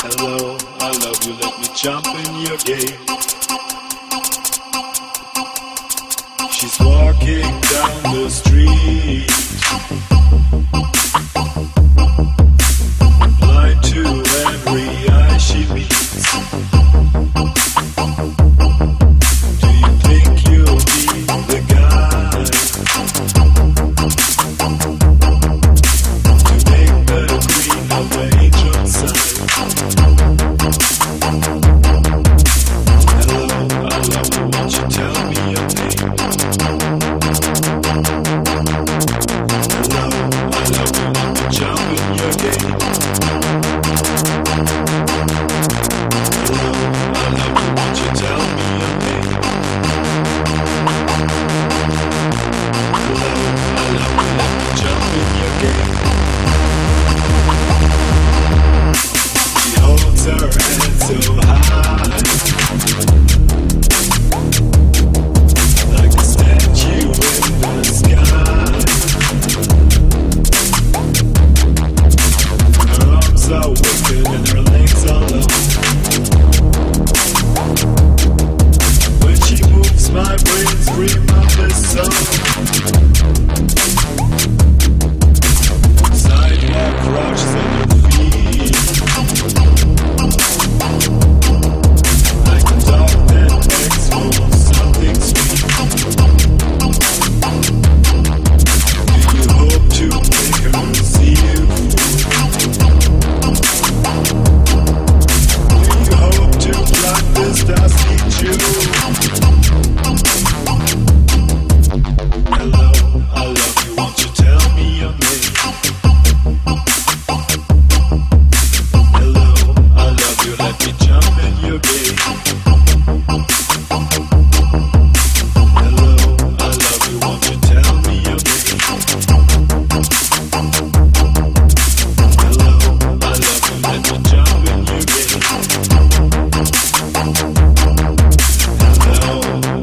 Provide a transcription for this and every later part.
Hello, I love you, let me jump in your game. She's walking down the street, blind to every eye she meets. Do you think you'll be the guy to make the queen of the angel side? Hello, I love you, won't you tell me your name? Hello, I love you, let me jump in your game. Hello, I love you, won't you tell me your name? Hello, I love you, let me jump in your game. She holds her head so high, like a statue in the sky. Her arms are wicked and her legs are long. When she moves, my brain screams of this song. Sidewalk rocks at her feet, like a dog that begs for something sweet. Do you hope to make her see you? Do you hope to block this dusty Jew? Hello, I love you, won't you tell me your name? Hello, I love you, let me jump in your game. Hello, I love you, won't you tell me your name? Hello, I love you, let me jump in your game. Hello,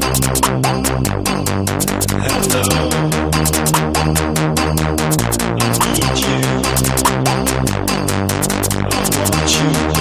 hello, I need you, I want you.